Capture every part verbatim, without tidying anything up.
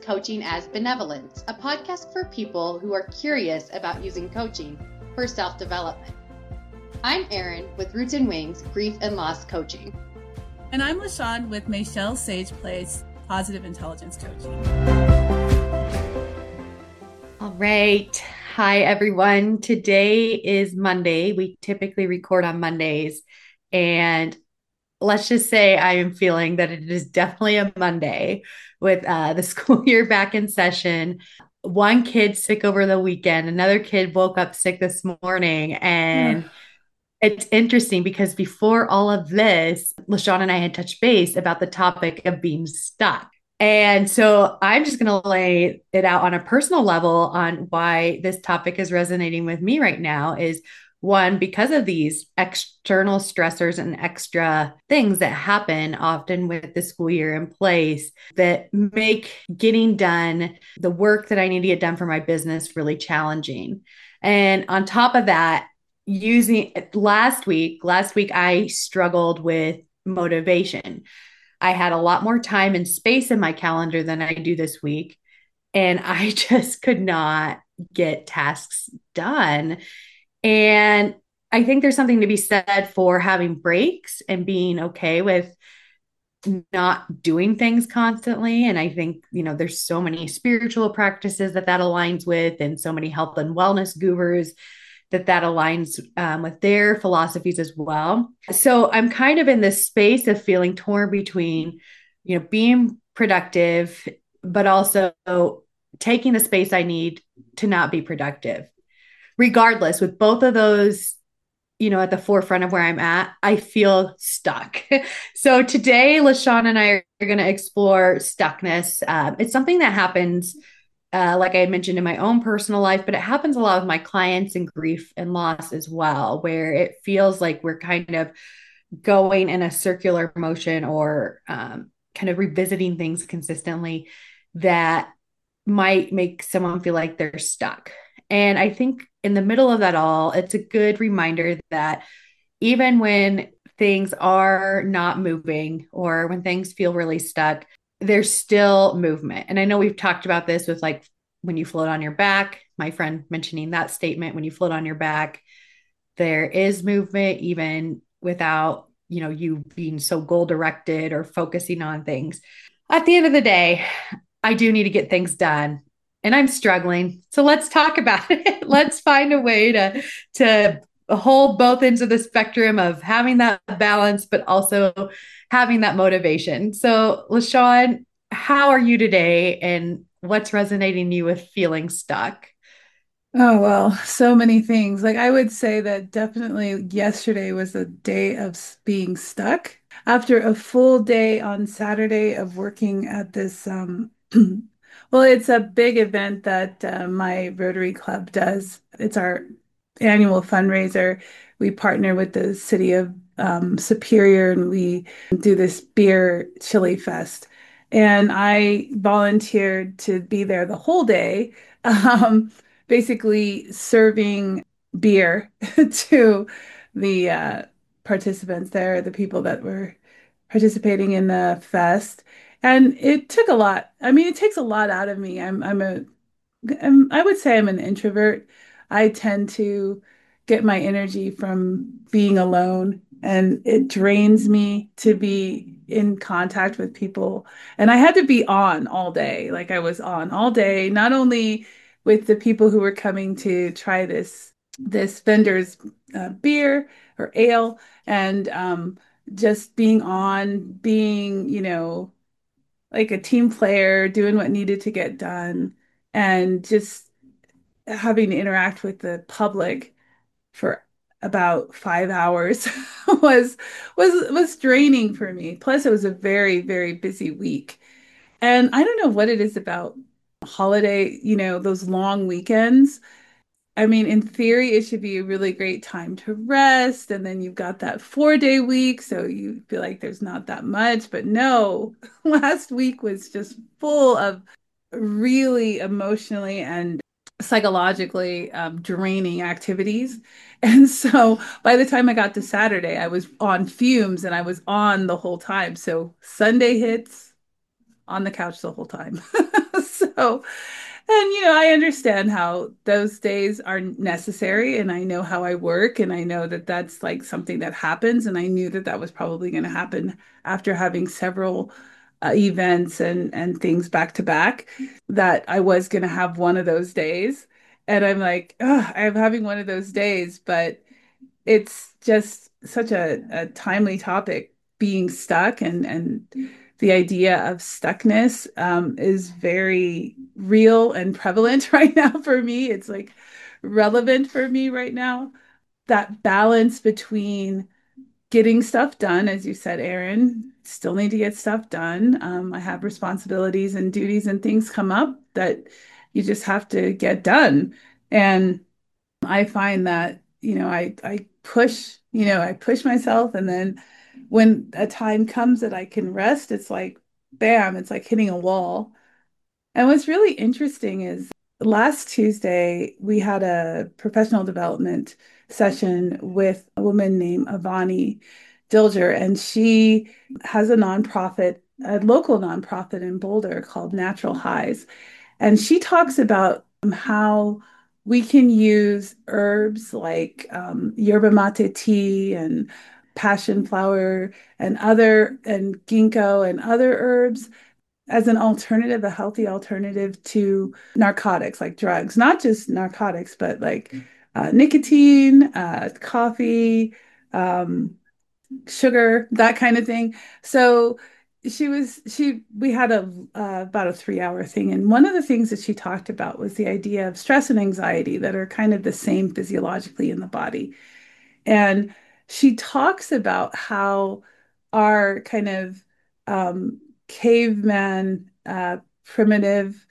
Coaching as Benevolence, a podcast for people who are curious about using coaching for self-development. I'm Erin with Roots and Wings Grief and Loss Coaching. And I'm LaShawn with Michelle Sage Place Positive Intelligence Coaching. All right. Hi, everyone. Today is Monday. We typically record on Mondays. And let's just say I am feeling that it is definitely a Monday with uh, the school year back in session. One kid sick over the weekend. Another kid woke up sick this morning. And Ugh. It's interesting because before all of this, LaShawn and I had touched base about the topic of being stuck. And so I'm just going to lay it out on a personal level on why this topic is resonating with me right now is one, because of these external stressors and extra things that happen often with the school year in place that make getting done the work that I need to get done for my business really challenging. And on top of that, using last week, last week I struggled with motivation. I had a lot more time and space in my calendar than I do this week. And I just could not get tasks done. And I think there's something to be said for having breaks and being okay with not doing things constantly. And I think, you know, there's so many spiritual practices that that aligns with, and so many health and wellness gurus that that aligns um, with their philosophies as well. So I'm kind of in this space of feeling torn between, you know, being productive, but also taking the space I need to not be productive. Regardless, with both of those, you know, at the forefront of where I'm at, I feel stuck. So today, LaShawn and I are going to explore stuckness. Um, it's something that happens, uh, like I had mentioned in my own personal life, but it happens a lot with my clients in grief and loss as well, where it feels like we're kind of going in a circular motion or um, kind of revisiting things consistently that might make someone feel like they're stuck. And I think in the middle of that all, it's a good reminder that even when things are not moving or when things feel really stuck, there's still movement. And I know we've talked about this with like when you float on your back, my friend mentioning that statement, when you float on your back, there is movement even without, you know, you being so goal directed or focusing on things. At the end of the day, I do need to get things done and I'm struggling. So let's talk about it. Let's find a way to, to hold both ends of the spectrum of having that balance, but also having that motivation. So LaShawn, how are you today and what's resonating you with feeling stuck? Oh, well, so many things. Like I would say that definitely yesterday was a day of s- being stuck. After a full day on Saturday of working at this, um, well, it's a big event that uh, my Rotary Club does. It's our annual fundraiser. We partner with the city of um, Superior and we do this beer chili fest. And I volunteered to be there the whole day. Um, basically serving beer to the uh, participants there, the people that were participating in the fest. And it took a lot. I mean, it takes a lot out of me. I'm I'm a I'm, I would say I'm an introvert. I tend to get my energy from being alone, and it drains me to be in contact with people. And I had to be on all day. Like I was on all day, not only with the people who were coming to try this this vendor's uh, beer or ale, and um, just being on, being, you know, like a team player, doing what needed to get done, and just having to interact with the public for about five hours was was was draining for me. Plus, it was a very, very busy week. And I don't know what it is about holiday, you know, those long weekends. I mean, in theory, it should be a really great time to rest. And then you've got that four day week. So you feel like there's not that much. But no, last week was just full of really emotionally and psychologically um, draining activities. And so by the time I got to Saturday, I was on fumes and I was on the whole time. So Sunday hits on the couch the whole time. So, and you know, I understand how those days are necessary, and I know how I work, and I know that that's like something that happens, and I knew that that was probably going to happen after having several uh, events and and things back to back, that I was going to have one of those days. And I'm like, oh, I'm having one of those days, but it's just such a, a timely topic, being stuck, and and the idea of stuckness um, is very real and prevalent right now for me. It's like relevant for me right now. That balance between getting stuff done, as you said, Erin, still need to get stuff done. Um, I have responsibilities and duties and things come up that you just have to get done. And I find that, you know, I I push, you know, I push myself, and then when a time comes that I can rest, it's like bam, it's like hitting a wall. And what's really interesting is last Tuesday we had a professional development session with a woman named Avani Dilger, and she has a nonprofit, a local nonprofit in Boulder called Natural Highs. And she talks about um, how we can use herbs like um, yerba mate tea and passion flower and other and ginkgo and other herbs as an alternative, a healthy alternative to narcotics like drugs, not just narcotics, but like uh, nicotine, uh, coffee, um, sugar, that kind of thing. So she was she we had a uh, about a three hour thing, and one of the things that she talked about was the idea of stress and anxiety that are kind of the same physiologically in the body. And she talks about how our kind of um, caveman uh, primitive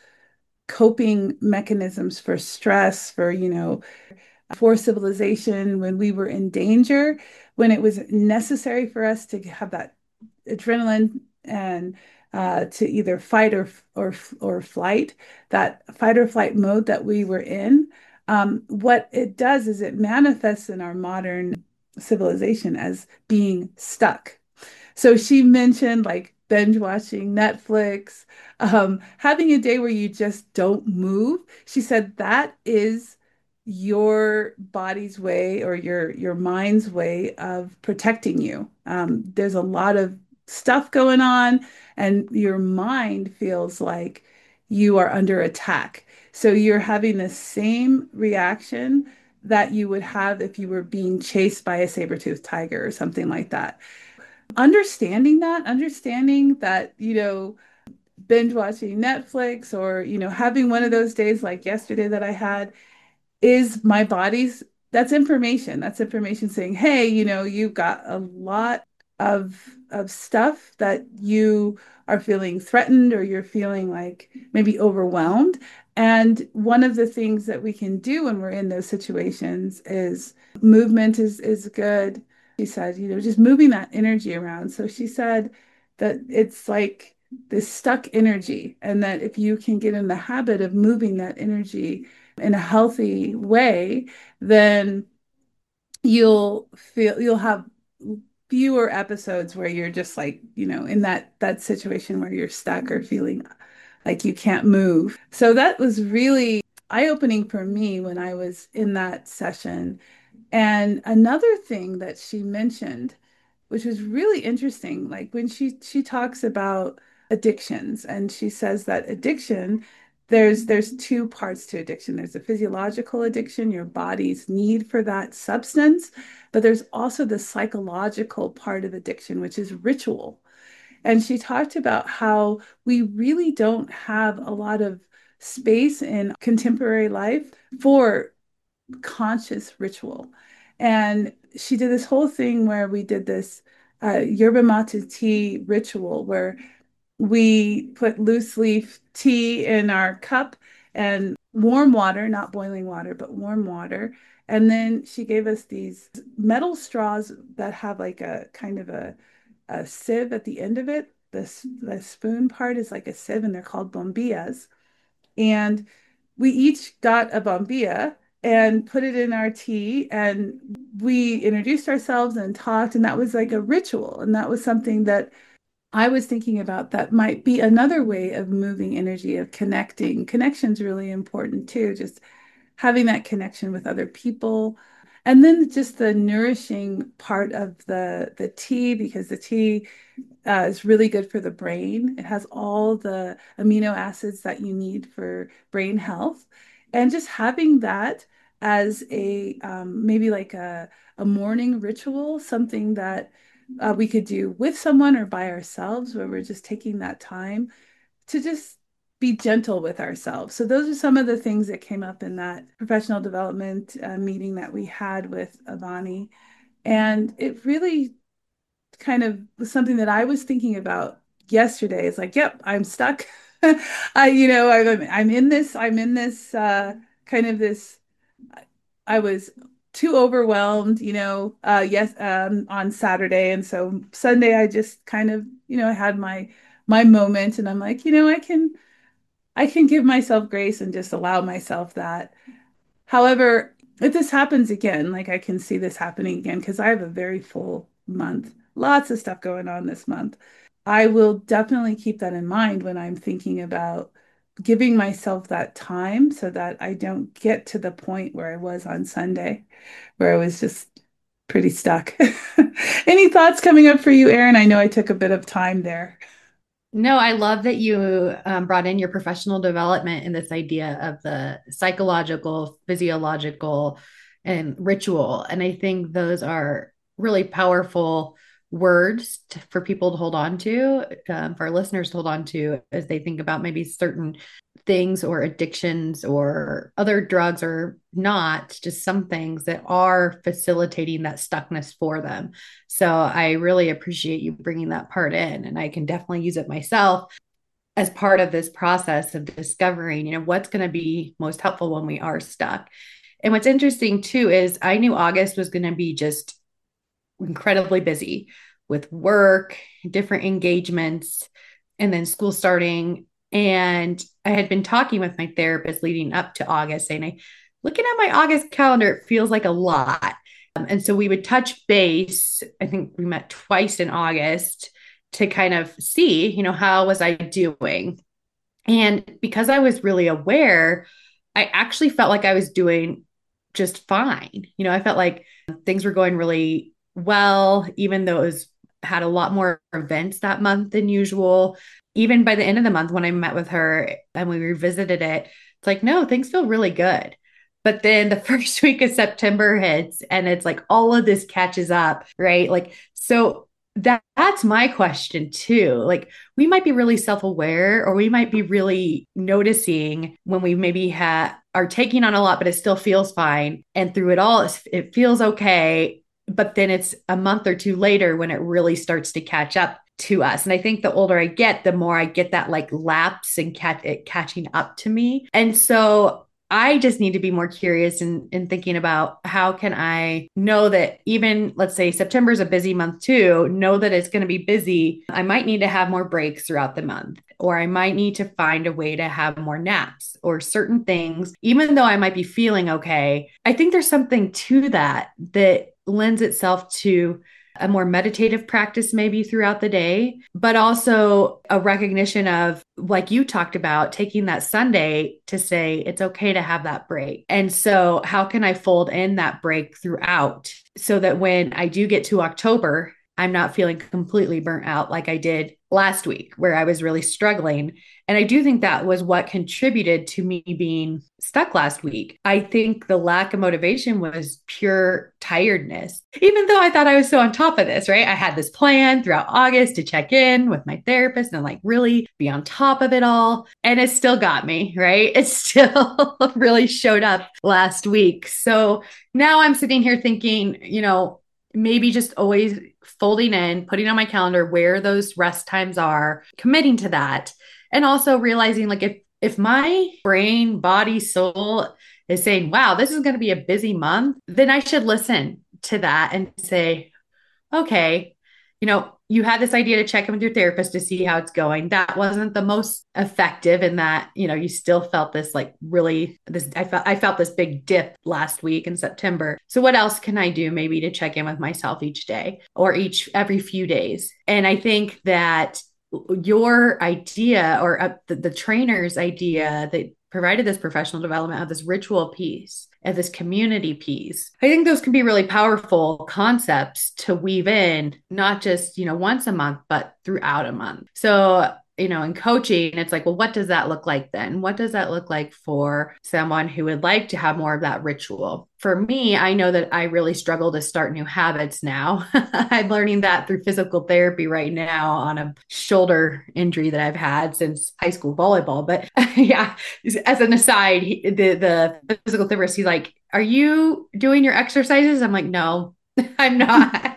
coping mechanisms for stress, for you know for civilization, when we were in danger, when it was necessary for us to have that adrenaline and uh, to either fight or or or flight, that fight or flight mode that we were in. Um, what it does is it manifests in our modern civilization as being stuck. So she mentioned like binge watching Netflix, um, having a day where you just don't move. She said that is your body's way or your your mind's way of protecting you. Um, there's a lot of stuff going on, and your mind feels like you are under attack. So you're having the same reaction that you would have if you were being chased by a saber-toothed tiger or something like that. Understanding that, understanding that, you know, binge watching Netflix or, you know, having one of those days like yesterday that I had is my body's, that's information. That's information saying, hey, you know, you've got a lot of of stuff that you are feeling threatened or you're feeling like maybe overwhelmed. And one of the things that we can do when we're in those situations is movement is is good. She said, you know, just moving that energy around. So she said that it's like this stuck energy, and that if you can get in the habit of moving that energy in a healthy way, then you'll feel you'll have fewer episodes where you're just like, you know, in that that situation where you're stuck or feeling like you can't move. So that was really eye-opening for me when I was in that session. And another thing that she mentioned, which was really interesting, like when she she talks about addictions, and she says that addiction, there's there's two parts to addiction. There's a physiological addiction, your body's need for that substance, but there's also the psychological part of addiction, which is ritual. And she talked about how we really don't have a lot of space in contemporary life for conscious ritual. And she did this whole thing where we did this uh, yerba mate tea ritual where we put loose leaf tea in our cup and warm water, not boiling water, but warm water. And then she gave us these metal straws that have like a kind of a, a sieve at the end of it. This the spoon part is like a sieve, and they're called bombillas. And we each got a bombilla and put it in our tea, and we introduced ourselves and talked, and that was like a ritual, and that was something that I was thinking about that might be another way of moving energy, of connecting. Connection's really important too, just having that connection with other people. And then just the nourishing part of the the tea, because the tea uh, is really good for the brain. It has all the amino acids that you need for brain health. And just having that as a um, maybe like a, a morning ritual, something that uh, we could do with someone or by ourselves, where we're just taking that time to just be gentle with ourselves. So those are some of the things that came up in that professional development uh, meeting that we had with Avani. And it really kind of was something that I was thinking about yesterday. It's like, yep, I'm stuck. I, you know, I'm I'm in this, I'm in this uh kind of this I was too overwhelmed, you know, uh yes, um on Saturday. And so Sunday I just kind of, you know, I had my my moment and I'm like, you know, I can I can give myself grace and just allow myself that. However, if this happens again, like I can see this happening again, because I have a very full month, lots of stuff going on this month. I will definitely keep that in mind when I'm thinking about giving myself that time so that I don't get to the point where I was on Sunday, where I was just pretty stuck. Any thoughts coming up for you, Erin? I know I took a bit of time there. No, I love that you um, brought in your professional development and this idea of the psychological, physiological, and ritual. And I think those are really powerful words to, for people to hold on to, um, for our listeners to hold on to as they think about maybe certain things or addictions or other drugs or not, just some things that are facilitating that stuckness for them. So I really appreciate you bringing that part in, and I can definitely use it myself as part of this process of discovering, you know, what's going to be most helpful when we are stuck. And what's interesting too is I knew August was going to be just incredibly busy with work, different engagements, and then school starting. And I had been talking with my therapist leading up to August, saying, I, looking at my August calendar, it feels like a lot. Um, and so we would touch base. I think we met twice in August to kind of see, you know, how was I doing? And because I was really aware, I actually felt like I was doing just fine. You know, I felt like things were going really well, even though it was had a lot more events that month than usual. Even by the end of the month, when I met with her and we revisited it, it's like, no, things feel really good. But then the first week of September hits and it's like all of this catches up, right? Like, so that that's my question too. Like we might be really self-aware or we might be really noticing when we maybe have are taking on a lot, but it still feels fine. And through it all, it feels okay. But then it's a month or two later when it really starts to catch up to us. And I think the older I get, the more I get that like lapse and cat it catching up to me. And so I just need to be more curious in, in thinking about how can I know that even, let's say September is a busy month too, know that it's going to be busy. I might need to have more breaks throughout the month, or I might need to find a way to have more naps or certain things, even though I might be feeling okay. I think there's something to that that lends itself to a more meditative practice maybe throughout the day, but also a recognition of, like you talked about, taking that Sunday to say it's okay to have that break. And so, how can I fold in that break throughout so that when I do get to October, I'm not feeling completely burnt out like I did last week, where I was really struggling. And I do think that was what contributed to me being stuck last week. I think the lack of motivation was pure tiredness, even though I thought I was so on top of this, right? I had this plan throughout August to check in with my therapist and like really be on top of it all. And it still got me, right? It still really showed up last week. So now I'm sitting here thinking, you know, maybe just always folding in, putting on my calendar where those rest times are, committing to that. And also realizing like if if my brain, body, soul is saying, wow, this is going to be a busy month, then I should listen to that and say, okay, you know, you had this idea to check in with your therapist to see how it's going. That wasn't the most effective in that, you know, you still felt this like really this I felt I felt this big dip last week in September. So what else can I do maybe to check in with myself each day or each every few days? And I think that your idea or uh, the, the trainer's idea that provided this professional development of this ritual piece and this community piece. I think those can be really powerful concepts to weave in, not just, you know, once a month, but throughout a month. So, you know, in coaching, it's like, well, what does that look like then? What does that look like for someone who would like to have more of that ritual? For me, I know that I really struggle to start new habits now. I'm learning that through physical therapy right now on a shoulder injury that I've had since high school volleyball. But yeah, as an aside, he, the the physical therapist, he's like, "Are you doing your exercises?" I'm like, "No, I'm not."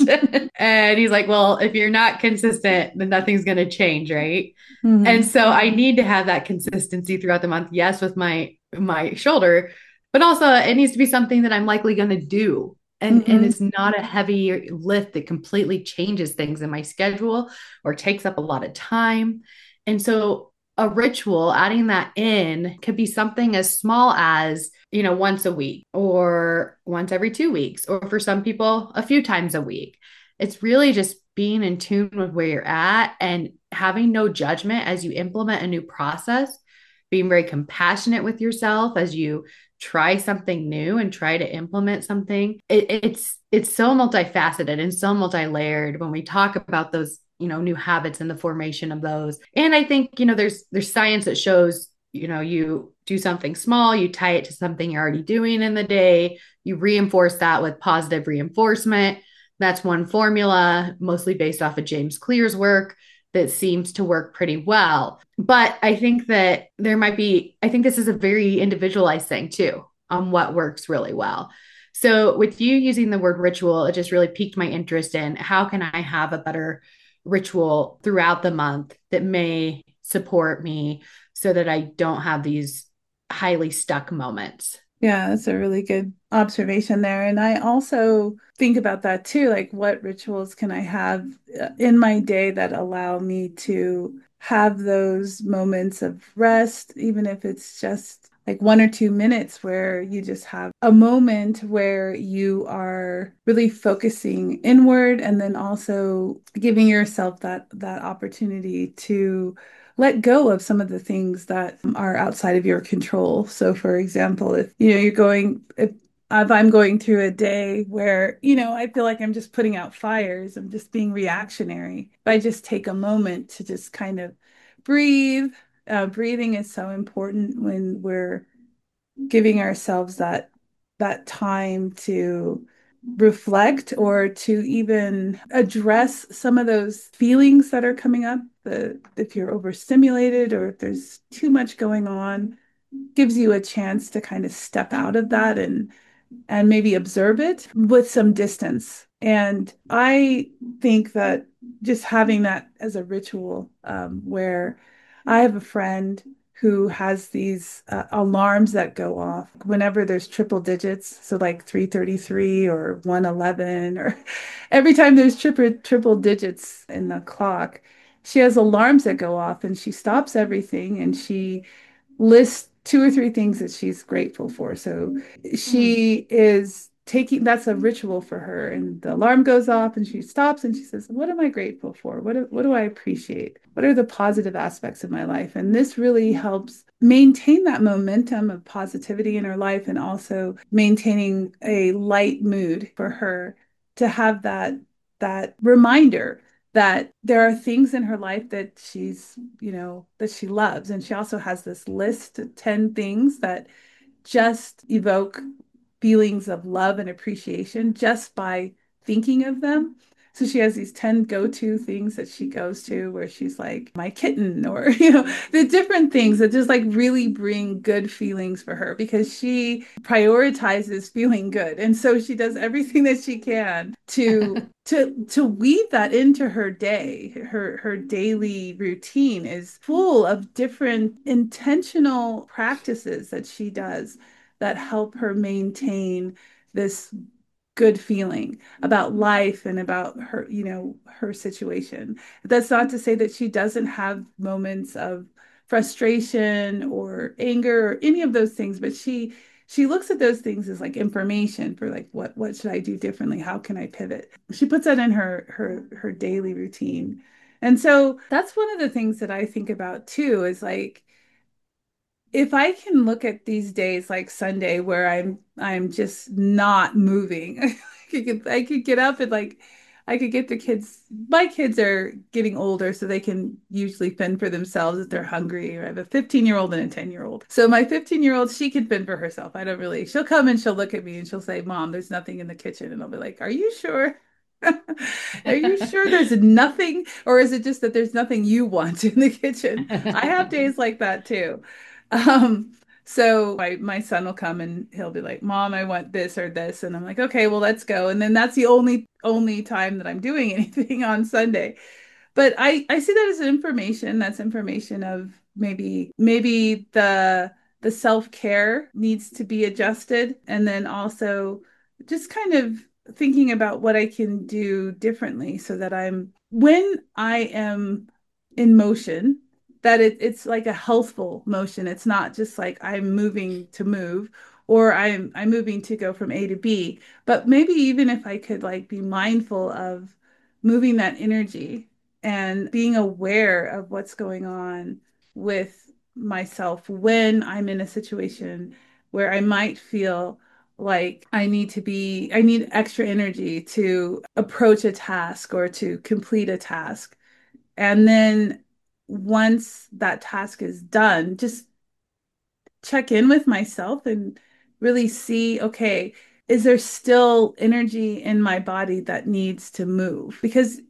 And he's like, "Well, if you're not consistent, then nothing's going to change, right?" And Mhm. so I need to have that consistency throughout the month. Yes, with my my shoulder, but also it needs to be something that I'm likely going to do. And and Mhm. it's not a heavy lift that completely changes things in my schedule or takes up a lot of time. And so a ritual, adding that in could be something as small as, you know, once a week or once every two weeks, or for some people, a few times a week. It's really just being in tune with where you're at and having no judgment as you implement a new process, being very compassionate with yourself as you try something new and try to implement something. It, it's it's so multifaceted and so multi-layered when we talk about those, you know, new habits and the formation of those. And I think, you know, there's there's science that shows, you know, you do something small, you tie it to something you're already doing in the day, you reinforce that with positive reinforcement. That's one formula, mostly based off of James Clear's work, that seems to work pretty well. But I think that there might be, I think this is a very individualized thing too, on what works really well. So with you using the word ritual, it just really piqued my interest in how can I have a better ritual throughout the month that may support me so that I don't have these highly stuck moments. Yeah, that's a really good observation there. And I also think about that too, like what rituals can I have uh, in my day that allow me to have those moments of rest, even if it's just like one or two minutes where you just have a moment where you are really focusing inward and then also giving yourself that that opportunity to let go of some of the things that are outside of your control. So for example, if you know you're going if if I'm going through a day where, you know, I feel like I'm just putting out fires, I'm just being reactionary. If I just take a moment to just kind of breathe, uh, breathing is so important when we're giving ourselves that that time to reflect or to even address some of those feelings that are coming up. The if you're overstimulated or if there's too much going on, gives you a chance to kind of step out of that and and maybe observe it with some distance. And I think that just having that as a ritual, um, where I have a friend who has these uh, alarms that go off whenever there's triple digits, so like three thirty-three or one eleven, or every time there's triple triple digits in the clock, she has alarms that go off and she stops everything and she lists two or three things that she's grateful for. So Mm. she is taking that's a ritual for her. And the alarm goes off and she stops and she says, "What am I grateful for? What do, what do I appreciate? What are the positive aspects of my life?" And this really helps maintain that momentum of positivity in her life and also maintaining a light mood for her to have that that reminder that there are things in her life that she's, you know, that she loves. And she also has this list of ten things that just evoke feelings of love and appreciation just by thinking of them. So she has these ten go-to things that she goes to where she's like, my kitten, or, you know, the different things that just like really bring good feelings for her because she prioritizes feeling good. And so she does everything that she can to to to weave that into her day. Her her daily routine is full of different intentional practices that she does that help her maintain this good feeling about life and about her, you know, her situation. That's not to say that she doesn't have moments of frustration or anger or any of those things, but she she looks at those things as like information for like what what should I do differently? How can I pivot? She puts that in her her her daily routine. And so that's one of the things that I think about too is like if I can look at these days like Sunday where I'm I'm just not moving, I could I could get up and like I could get the kids. My kids are getting older, so they can usually fend for themselves if they're hungry. I have a fifteen year old and a ten year old. So my fifteen year old, she can fend for herself. I don't really. She'll come and she'll look at me and she'll say, "Mom, there's nothing in the kitchen," and I'll be like, "Are you sure?" Are you sure there's nothing, or is it just that there's nothing you want in the kitchen? I have days like that too. Um, so my my son will come and he'll be like, "Mom, I want this or this," and I'm like, "Okay, well, let's go." And then that's the only only time that I'm doing anything on Sunday. But I I see that as information. That's information of maybe maybe the the self-care needs to be adjusted, and then also just kind of thinking about what I can do differently so that I'm when I am in motion, that it, it's like a healthful motion. It's not just like I'm moving to move or I'm I'm moving to go from A to B. But maybe even if I could like be mindful of moving that energy and being aware of what's going on with myself when I'm in a situation where I might feel like I need to be, I need extra energy to approach a task or to complete a task. And then once that task is done, just check in with myself and really see, okay, is there still energy in my body that needs to move? Because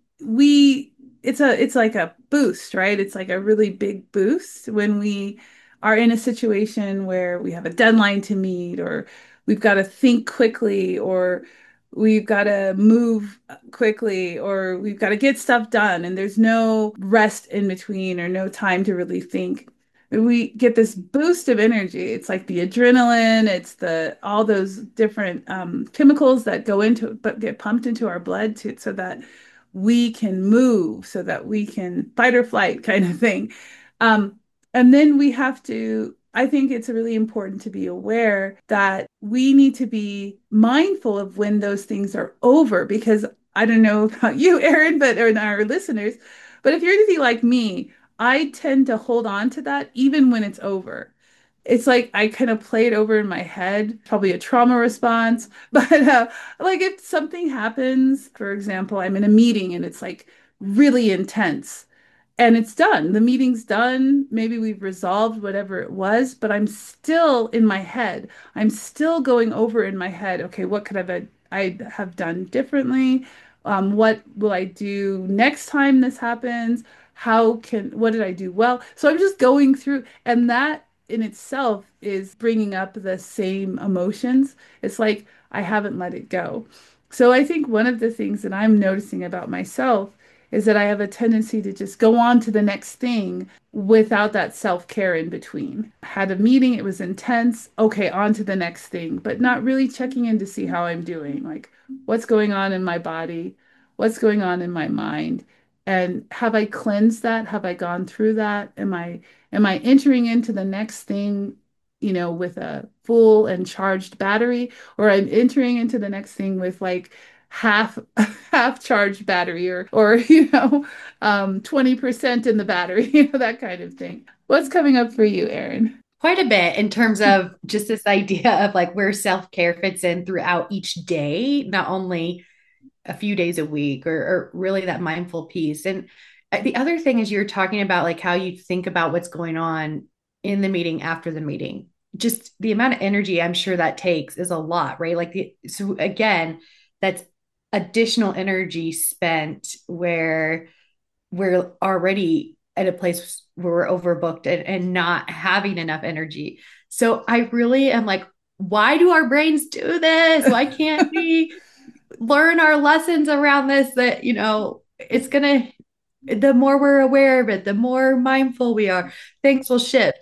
we it's a it's like a boost, right? It's like a really big boost when we are in a situation where we have a deadline to meet or we've got to think quickly or we've got to move quickly or we've got to get stuff done and there's no rest in between or no time to really think. We get this boost of energy. It's like the adrenaline, it's the all those different um, chemicals that go into but get pumped into our blood to so that we can move, so that we can fight or flight kind of thing. Um, and then we have to, I think it's really important to be aware that we need to be mindful of when those things are over because I don't know about you, Erin, but or our listeners, but if you're anything like me, I tend to hold on to that even when it's over. It's like I kind of play it over in my head, probably a trauma response. But uh, like if something happens, for example, I'm in a meeting and it's like really intense and it's done. The meeting's done. Maybe we've resolved whatever it was, but I'm still in my head. I'm still going over in my head, okay, what could have I, I have done differently? Um, what will I do next time this happens? How can, what did I do well? So I'm just going through, and that in itself is bringing up the same emotions. It's like I haven't let it go. So I think one of the things that I'm noticing about myself is that I have a tendency to just go on to the next thing without that self-care in between. Had a meeting, it was intense. Okay, on to the next thing, but not really checking in to see how I'm doing. Like, what's going on in my body? What's going on in my mind? And have I cleansed that? Have I gone through that? Am I am I entering into the next thing, you know, with a full and charged battery, or I'm entering into the next thing with like half half charged battery or or you know um twenty percent in the battery, you know, that kind of thing. What's coming up for you, Erin? Quite a bit in terms of just this idea of like where self-care fits in throughout each day, not only a few days a week or, or really that mindful piece. And uh, the other thing is you're talking about like how you think about what's going on in the meeting after the meeting. Just the amount of energy I'm sure that takes is a lot, right? Like the, so again, that's additional energy spent where we're already at a place where we're overbooked and, and not having enough energy. So I really am like, why do our brains do this? Why can't we learn our lessons around this? That, you know, it's going to, the more we're aware of it, the more mindful we are, things will shift.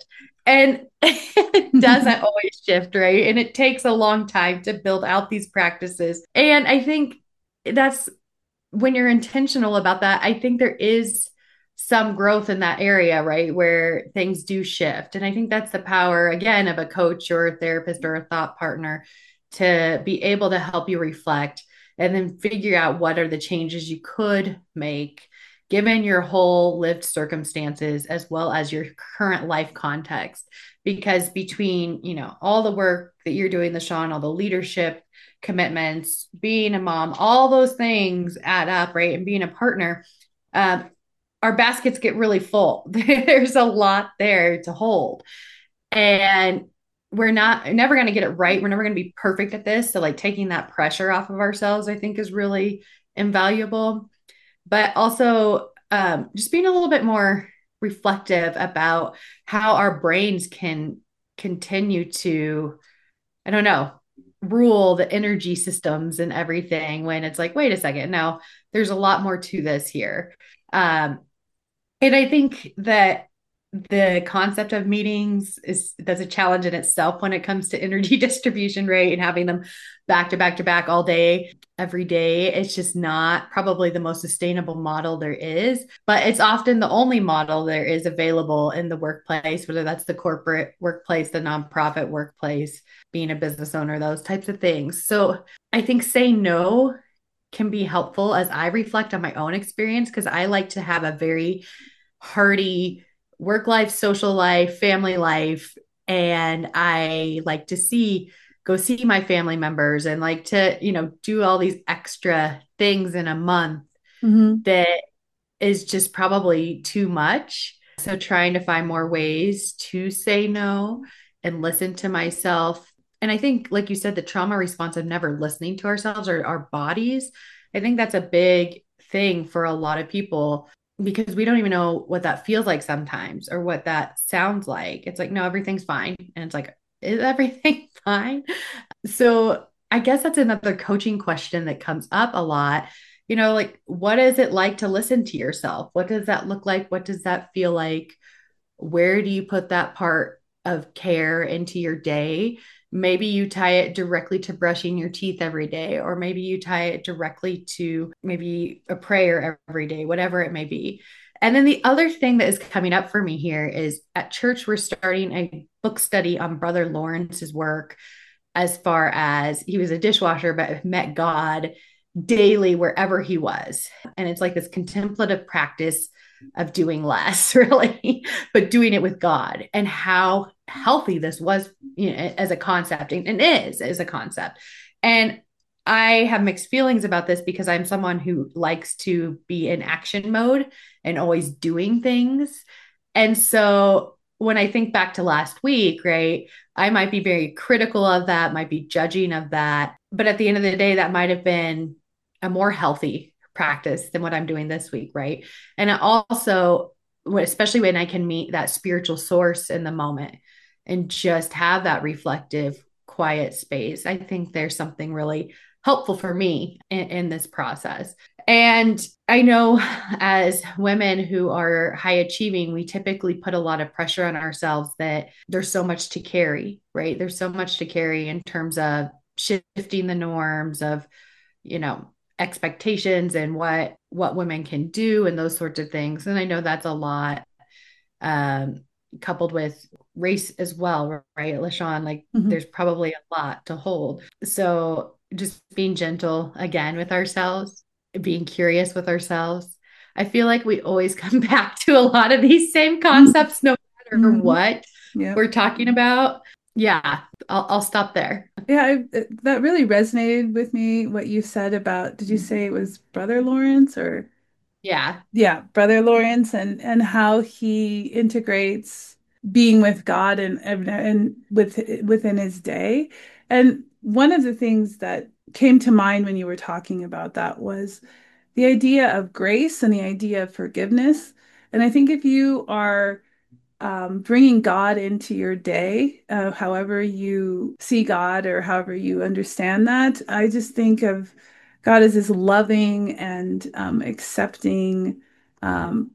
And it doesn't always shift, right? And it takes a long time to build out these practices. And I think that's when you're intentional about that, I think there is some growth in that area, right? Where things do shift. And I think that's the power, again, of a coach or a therapist or a thought partner to be able to help you reflect and then figure out what are the changes you could make given your whole lived circumstances as well as your current life context. Because between, you know, all the work that you're doing, LaShawn, all the leadership commitments, being a mom, all those things add up, right? And being a partner, um, our baskets get really full. There's a lot there to hold. And we're not never going to get it right. We're never going to be perfect at this. So, like, taking that pressure off of ourselves, I think, is really invaluable. But also, um, just being a little bit more reflective about how our brains can continue to, I don't know, rule the energy systems and everything when it's like, wait a second, no, there's a lot more to this here. Um, and I think that the concept of meetings is that's a challenge in itself when it comes to energy distribution, right? And having them back to back to back all day, every day. It's just not probably the most sustainable model there is, but it's often the only model there is available in the workplace, whether that's the corporate workplace, the nonprofit workplace, being a business owner, those types of things. So I think saying no can be helpful as I reflect on my own experience because I like to have a very hearty work life, social life, family life. And I like to see, go see my family members and like to, you know, do all these extra things in a month Mhm. that is just probably too much. So trying to find more ways to say no and listen to myself. And I think, like you said, the trauma response of never listening to ourselves or our bodies, I think that's a big thing for a lot of people because we don't even know what that feels like sometimes or what that sounds like. It's like, no, everything's fine. And it's like, is everything fine? So I guess that's another coaching question that comes up a lot. You know, like, what is it like to listen to yourself? What does that look like? What does that feel like? Where do you put that part of care into your day? Maybe you tie it directly to brushing your teeth every day, or maybe you tie it directly to maybe a prayer every day, whatever it may be. And then the other thing that is coming up for me here is at church, we're starting a book study on Brother Lawrence's work as far as he was a dishwasher, but met God daily wherever he was. And it's like this contemplative practice of doing less, really, but doing it with God and how healthy this was, you know, as a concept and is as a concept. And I have mixed feelings about this because I'm someone who likes to be in action mode and always doing things. And so when I think back to last week, right, I might be very critical of that, might be judging of that. But at the end of the day, that might have been a more healthy practice than what I'm doing this week, right? And also, especially when I can meet that spiritual source in the moment and just have that reflective, quiet space, I think there's something really helpful for me in, in this process. And I know as women who are high achieving, we typically put a lot of pressure on ourselves that there's so much to carry, right? There's so much to carry in terms of shifting the norms of, you know, expectations and what what women can do and those sorts of things. And I know that's a lot um coupled with race as well, right, LaShawn? Like Mhm. there's probably a lot to hold. So just being gentle again with ourselves, being curious with ourselves. I feel like we always come back to a lot of these same concepts, no matter Mhm. what Yeah. we're talking about. Yeah, I'll, I'll stop there. Yeah, I, it- that really resonated with me, what you said about, did you say it was Brother Lawrence or? Yeah. Yeah, Brother Lawrence and and how he integrates being with God and and, and with within his day. And one of the things that came to mind when you were talking about that was the idea of grace and the idea of forgiveness. And I think if you are um, bringing God into your day, uh, however you see God or however you understand that. I just think of God as this loving and um, accepting, um,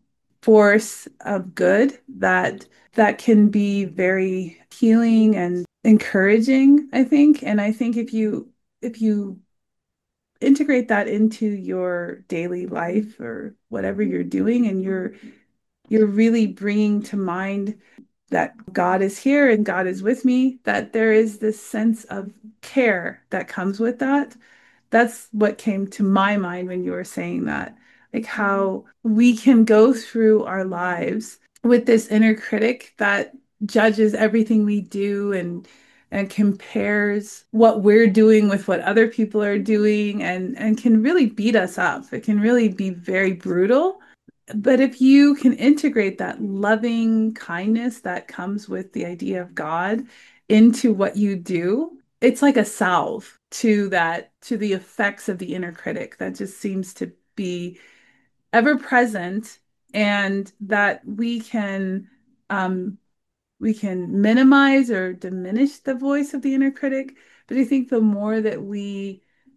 force of good that that can be very healing and encouraging, I think. And I think if you if you integrate that into your daily life or whatever you're doing, and you're you're really bringing to mind that God is here and God is with me, that there is this sense of care that comes with that. That's what came to my mind when you were saying that, like how we can go through our lives with this inner critic that judges everything we do and and compares what we're doing with what other people are doing, and and can really beat us up. It can really be very brutal. But if you can integrate that loving kindness that comes with the idea of God into what you do, it's like a salve to that, to the effects of the inner critic that just seems to be ever present, and that we can um, we can minimize or diminish the voice of the inner critic. But I think the more that we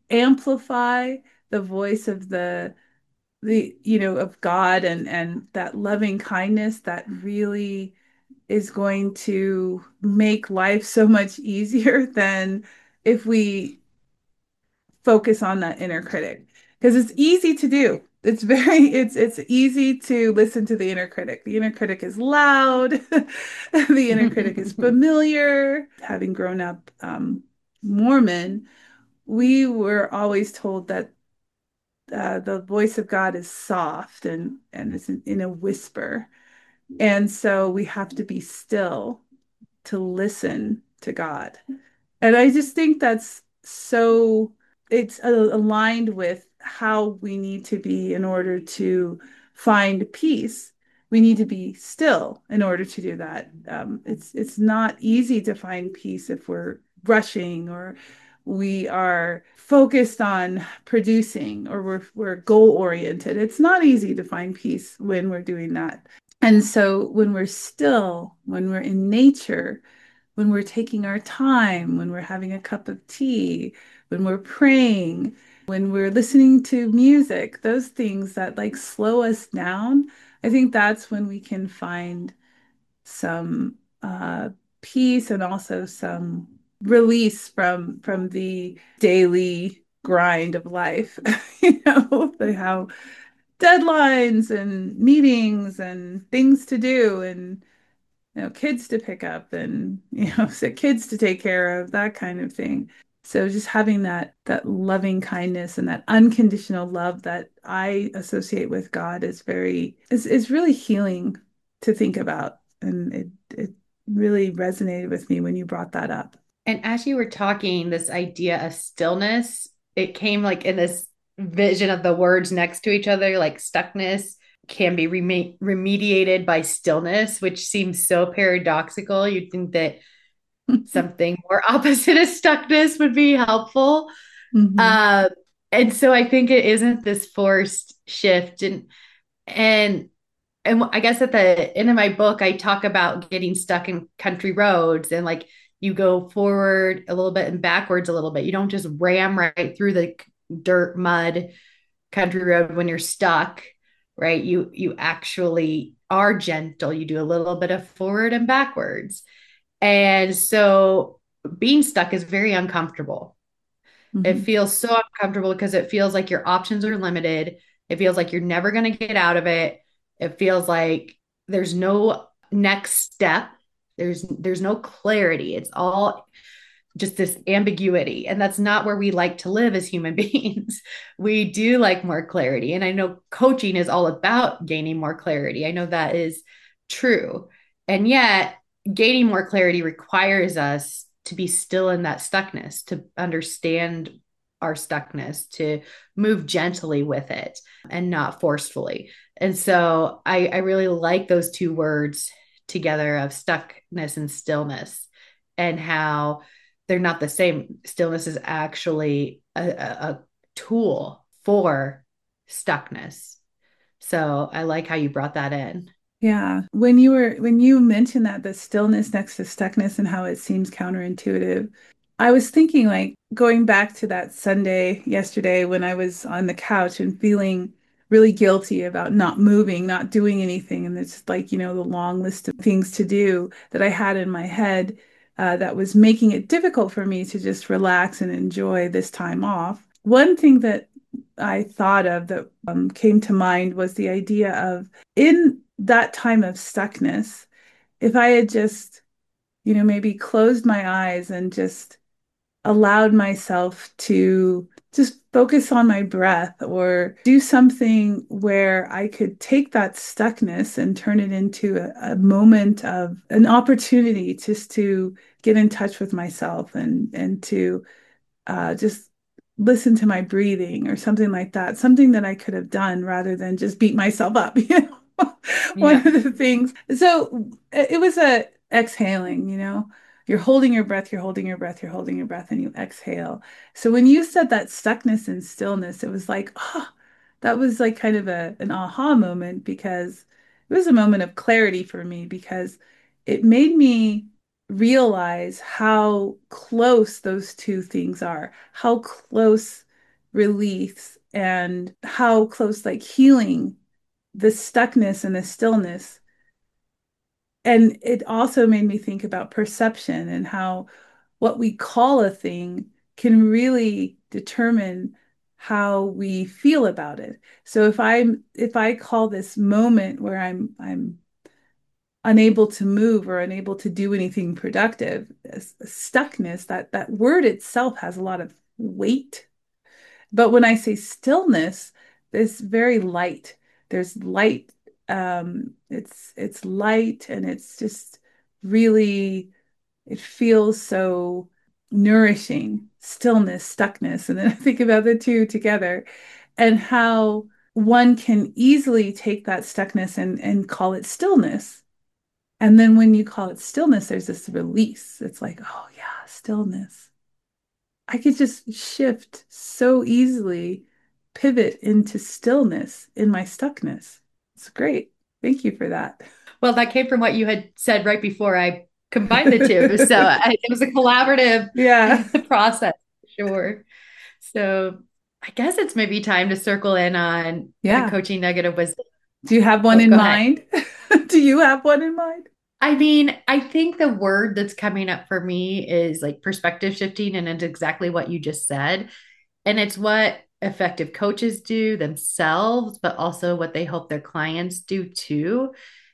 amplify the voice of the the you know of God, and and that loving kindness, that really is going to make life so much easier than if we focus on that inner critic, because it's easy to do. It's very it's it's easy to listen to the inner critic. The inner critic is loud. The inner critic is familiar. Having grown up um, Mormon, we were always told that uh, the voice of God is soft and and is in, in a whisper. And so we have to be still to listen to God. And I just think that's so, it's uh, aligned with how we need to be in order to find peace. We need to be still in order to do that. Um, it's it's not easy to find peace if we're rushing, or we are focused on producing, or we're we're goal oriented. It's not easy to find peace when we're doing that. And so when we're still, when we're in nature, when we're taking our time, when we're having a cup of tea, when we're praying, when we're listening to music, those things that like slow us down, I think that's when we can find some uh, peace, and also some release from from the daily grind of life. You know, the how deadlines and meetings and things to do, and you know, kids to pick up, and you know, so kids to take care of, that kind of thing. So just having that that loving kindness and that unconditional love that I associate with God is very is is really healing to think about. And it it really resonated with me when you brought that up. And as you were talking, this idea of stillness, it came like in this vision of the words next to each other, like stuckness can be reme- remediated by stillness, which seems so paradoxical. You'd think that something more opposite of stuckness would be helpful. Hmm. Uh, and so I think it isn't this forced shift. And and and I guess at the end of my book, I talk about getting stuck in country roads, and like you go forward a little bit and backwards a little bit. You don't just ram right through the dirt, mud, country road when you're stuck, right? You you actually are gentle. You do a little bit of forward and backwards. And so being stuck is very uncomfortable. It Hmm. feels so uncomfortable because it feels like your options are limited. It feels like you're never going to get out of it. It feels like there's no next step. There's there's no clarity. It's all just this ambiguity. And that's not where we like to live as human beings. We do like more clarity. And I know coaching is all about gaining more clarity. I know that is true. And yet, gaining more clarity requires us to be still in that stuckness, to understand our stuckness, to move gently with it and not forcefully. And so I, I really like those two words together of stuckness and stillness, and how they're not the same. Stillness is actually a, a, tool for stuckness. So I like how you brought that in. Yeah. When you were when you mentioned that, the stillness next to stuckness and how it seems counterintuitive, I was thinking, like, going back to that Sunday yesterday when I was on the couch and feeling really guilty about not moving, not doing anything. And it's like, you know, the long list of things to do that I had in my head uh, that was making it difficult for me to just relax and enjoy this time off. One thing that I thought of that um, came to mind was the idea of in that time of stuckness, if I had just, you know, maybe closed my eyes and just allowed myself to just focus on my breath or do something where I could take that stuckness and turn it into a, a moment of an opportunity just to get in touch with myself and and to uh, just listen to my breathing or something like that, something that I could have done rather than just beat myself up, you know. One Yeah. of the things. So it was a exhaling, you know. You're holding your breath, you're holding your breath, you're holding your breath, and you exhale. So when you said that stuckness and stillness, it was like, oh, that was like kind of a an aha moment because it was a moment of clarity for me because it made me realize how close those two things are, how close release and how close like healing, the stuckness and the stillness. And it also made me think about perception and how what we call a thing can really determine how we feel about it. So if I'm if I call this moment where I'm I'm unable to move or unable to do anything productive, stuckness, that that word itself has a lot of weight. But when I say stillness, it's very light. There's light. Um, it's it's light and it's just really, it feels so nourishing. Stillness, stuckness. And then I think about the two together and how one can easily take that stuckness and, and call it stillness. And then when you call it stillness, there's this release. It's like, oh yeah, stillness. I could just shift so easily, pivot into stillness in my stuckness. It's great. Thank you for that. Well, that came from what you had said right before I combined the two. So I, it was a collaborative Yeah. process, for sure. So I guess it's maybe time to circle in on a Yeah. coaching nugget of wisdom. Do you have one Oh, in go ahead. mind? Do you have one in mind? I mean, I think the word that's coming up for me is like perspective shifting, and it's exactly what you just said. And it's what effective coaches do themselves, but also what they hope their clients do too,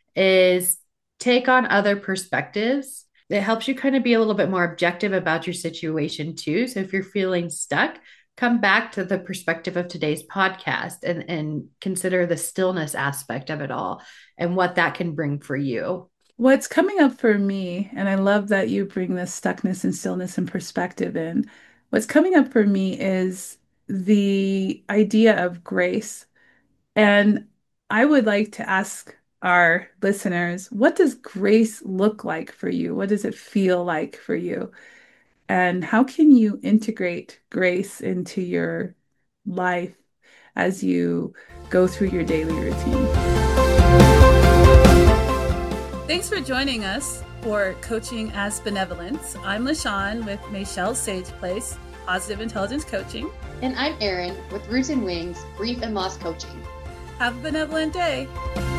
is take on other perspectives. It helps you kind of be a little bit more objective about your situation too. So if you're feeling stuck, come back to the perspective of today's podcast and, and consider the stillness aspect of it all and what that can bring for you. What's coming up for me, and I love that you bring this stuckness and stillness and perspective in. What's coming up for me is the idea of grace. And I would like to ask our listeners, what does grace look like for you? What does it feel like for you? And how can you integrate grace into your life as you go through your daily routine? Thanks for joining us for Coaching as Benevolence. I'm LaShawn with Michelle Sage Place, Positive Intelligence Coaching. And I'm Erin with Roots and Wings, Grief and Loss Coaching. Have a benevolent day.